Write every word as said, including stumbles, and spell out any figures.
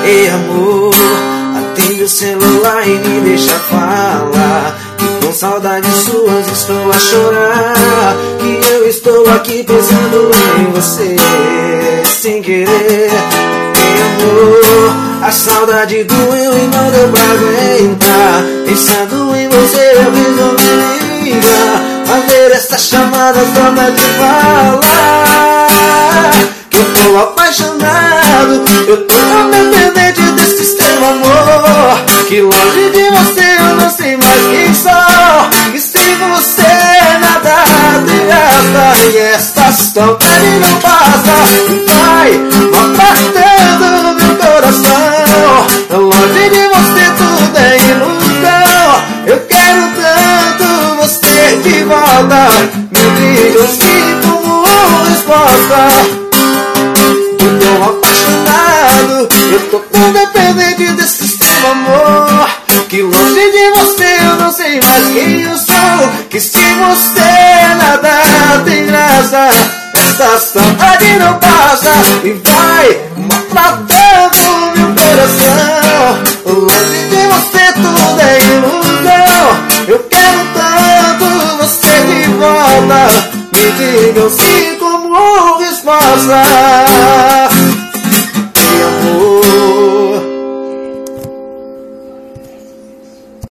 Ei amor, atende o celular e me deixa falar, que com saudades suas estou a chorar, que eu estou aqui pensando em você sem querer. Ei amor, a saudade doeu e não deu pra aguentar, pensando em você eu resolvi ligar, fazer essa chamada só pra te falar que eu tô apaixonado, eu tô tão dependente desse seu amor, que longe de você eu não sei mais quem sou, e sem você nada tem graça, e essa saudade não passa, vai maltratando meu coração, longe de você tudo é ilusão, eu quero tanto você de volta, me diga assim como resposta. Eu tô apaixonado, eu tô tão dependente desse seu amor, que longe de você eu não sei mais quem eu sou, que se você nada tem graça, essa saudade não passa e vai maltratando meu coração, longe de você tudo é ilusão, eu quero tanto você de volta, me digam sim como resposta.